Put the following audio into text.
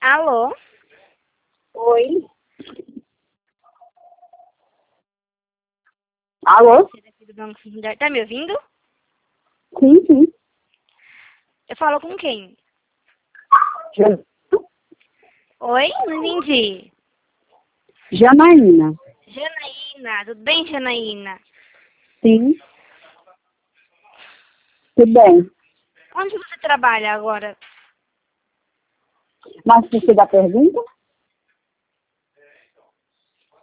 Alô? Oi. Alô? Você é daqui do Banco Santander. Tá me ouvindo? Sim, sim. Eu falo com quem? Oi? Não entendi. Janaína. Janaína. Tudo bem, Janaína? Sim. Tudo bem. Onde você trabalha agora? Mas você dá pergunta?